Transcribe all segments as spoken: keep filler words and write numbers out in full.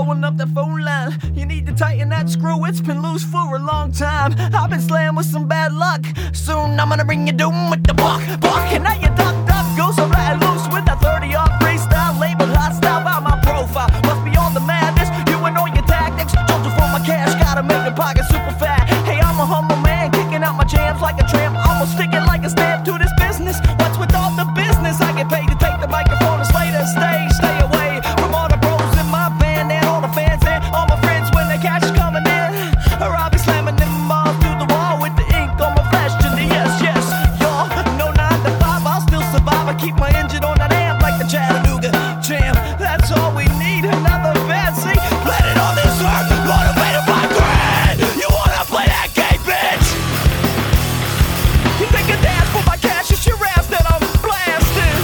blowing up that phone line. You need to tighten that screw, it's been loose for a long time. I've been slammed with some bad luck. Soon I'm gonna bring you doom with the buck, buck. And now you ducked up, go so letting loose with that thirty off freestyle. Labeled hostile by my profile. Must be all the madness, you and all your tactics. Told you for my cash, gotta make the pocket super fat. Hey, I'm a humble man, kicking out my jams like a tramp. Almost sticking like a stamp to this business. What's with all the business? I get paid to take the microphone and slay the stage. Stay away from all the bros in my band and all the fans and all my friends when the cash is coming in. Or I'll be slamming them balls through the wall with the ink on my flesh. And the yes, yes, y'all. No nine to five, I'll still survive. I keep my engine on that amp like the Chattanooga Jam. That's all we need, another fancy. Planet on this earth, motivated by greed. You wanna play that game, bitch? You think a dance for my cash is your ass that I'm blasting?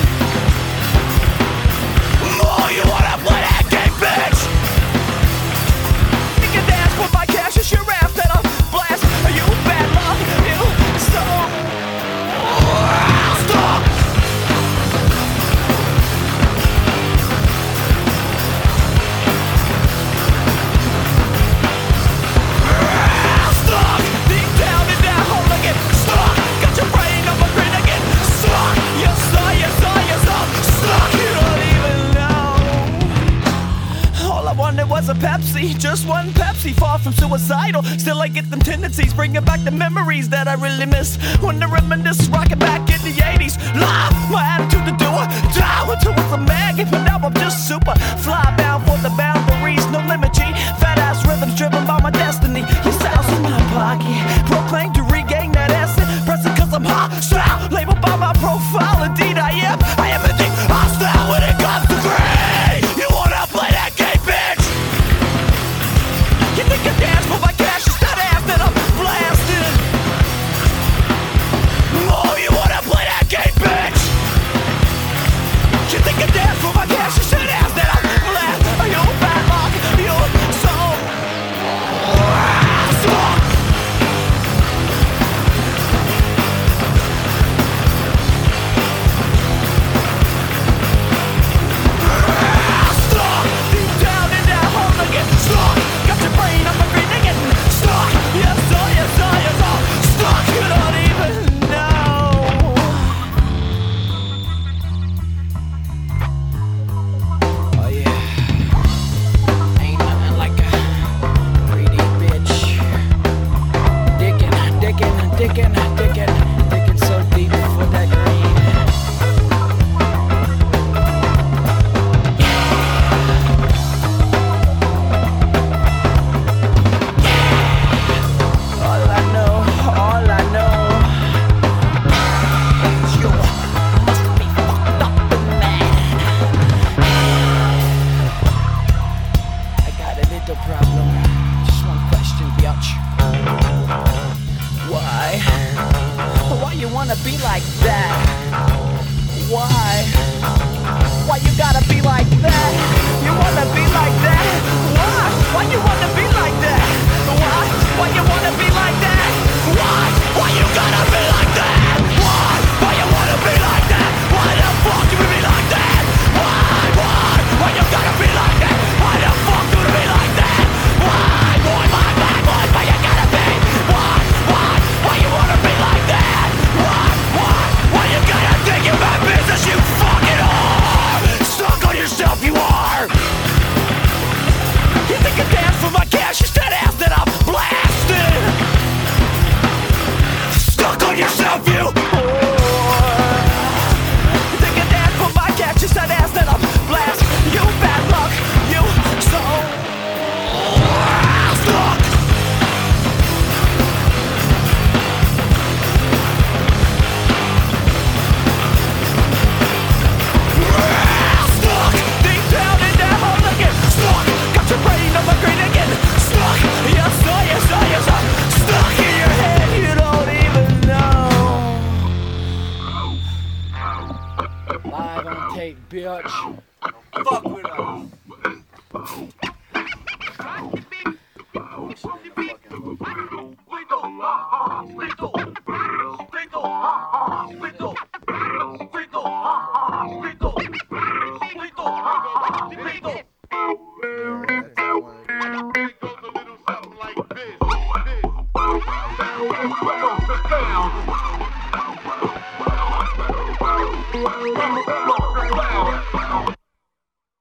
Oh, you wanna play that game, bitch? Think a dance for my cash is your ass that I'm blasting? Are you bad luck? You so stop. Stuck deep down in that hole again. Stuck, got your brain on my grin again. Stuck, yes sir, yes sir, yes sir. Stuck, you don't even know. All I wanted was a Pepsi, just one Pepsi. Far from suicidal, still I get them tendencies, bringing back the memories that I really miss. When to reminisce, rocking back in the eighties. Live, my attitude to do it, down until it's a maggot. But now I'm just super fly bound for the boundaries, no limit G. Fat ass rhythms driven by my destiny. Your style's in my pocket, proclaim to regain that essence. Pressing cause I'm hot, style, labeled by my profile. Indeed I am, I am indeed hostile when it comes to greed. You wanna play that game, bitch? You think you dance for my cash, it's that ass that I'm blasting. Oh, you wanna play that game, bitch? You think you dance for my cash, it's that ass that I'm blasting. Are you bad luck? You so stuck. Stuck deep down in that hole again. Stuck, got your brain on my green again. Stuck, yes sir, yes sir, yes sir. Stuck, you don't even know. Oh yeah, ain't nothing like a greedy bitch. Digging, digging, digging, digging, digging so deep for that green. All I know, all I know is you must be fucked up and mad. I got a little problem. Just one question, biatch. Why? Why you wanna be like that? Why? Why you gotta be like that? You wanna be like that? Why? Why you wanna be like that? Why? Why you wanna be like that? Why? Why you gotta be like that? Why? Why you wanna be like that? Why the fuck you be like that? Why? Why? Why you gotta be like that? Why the fuck you be like that? Why? Why? Why? Why? Why? Why you gotta be? Why? Why? Why you wanna be like that? Why? Why? Why you gotta think you're my business? You fucking whore! Stuck on yourself, you are. You think you dance for my cash? It's that ass that I'm blasting. Stuck on yourself, you whore. You think you dance for my cash? It's that ass that I'm blasting. You bad luck, you so stuck. Stuck deep down in that hole again. Stuck, got your brain on my green again. Stuck, yes sir, yes sir, yes sir. Stuck in your head, you don't even know. Live on tape, bitch.